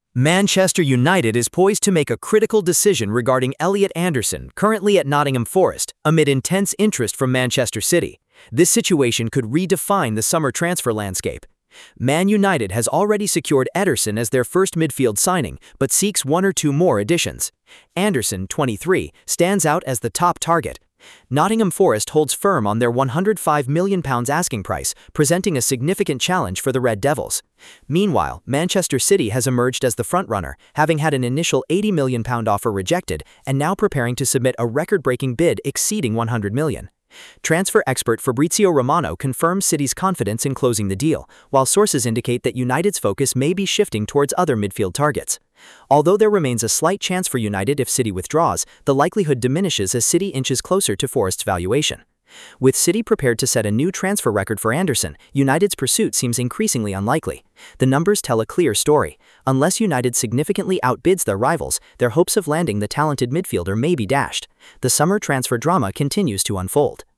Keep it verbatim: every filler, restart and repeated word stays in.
Manchester United is poised to make a critical decision regarding Elliot Anderson, currently at Nottingham Forest, amid intense interest from Manchester City. This situation could redefine the summer transfer landscape. Man United has already secured Ederson as their first midfield signing, but seeks one or two more additions. Anderson, twenty-three, stands out as the top target. Nottingham Forest holds firm on their one hundred five million pounds asking price, presenting a significant challenge for the Red Devils. Meanwhile, Manchester City has emerged as the frontrunner, having had an initial eighty million pound offer rejected and now preparing to submit a record-breaking bid exceeding one hundred million pounds. Transfer expert Fabrizio Romano confirms City's confidence in closing the deal, while sources indicate that United's focus may be shifting towards other midfield targets. Although there remains a slight chance for United if City withdraws, the likelihood diminishes as City inches closer to Forest's valuation. With City prepared to set a new transfer record for Anderson, United's pursuit seems increasingly unlikely. The numbers tell a clear story. Unless United significantly outbids their rivals, their hopes of landing the talented midfielder may be dashed. The summer transfer drama continues to unfold.